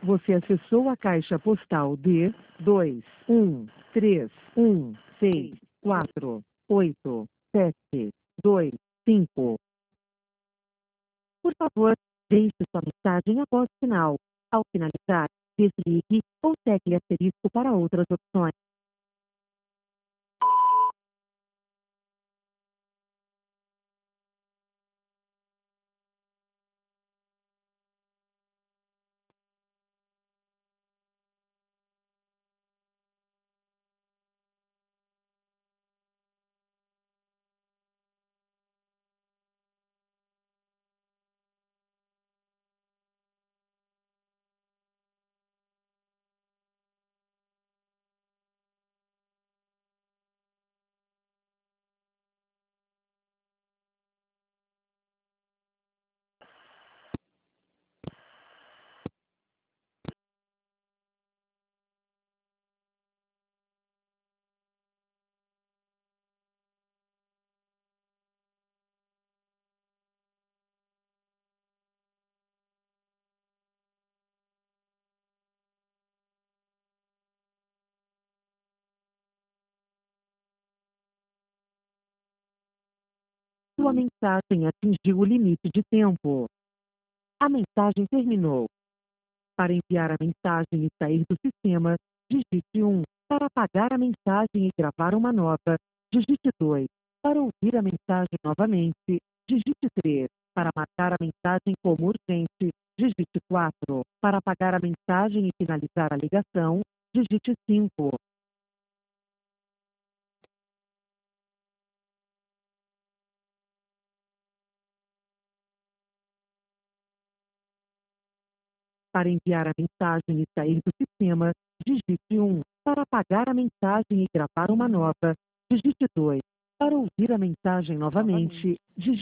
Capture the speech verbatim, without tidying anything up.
Você acessou a caixa postal D dois um três um seis quatro oito sete dois cinco. Por favor, deixe sua mensagem após o sinal. Ao finalizar, desligue ou tecle asterisco para outras opções. Sua mensagem atingiu o limite de tempo. A mensagem terminou. Para enviar a mensagem e sair do sistema, digite um. Para apagar a mensagem e gravar uma nova, digite dois. Para ouvir a mensagem novamente, digite três. Para marcar a mensagem como urgente, digite quatro. Para apagar a mensagem e finalizar a ligação, digite cinco. Para enviar a mensagem e sair do sistema, digite um. Para apagar a mensagem e gravar uma nova, digite dois. Para ouvir a mensagem novamente, digite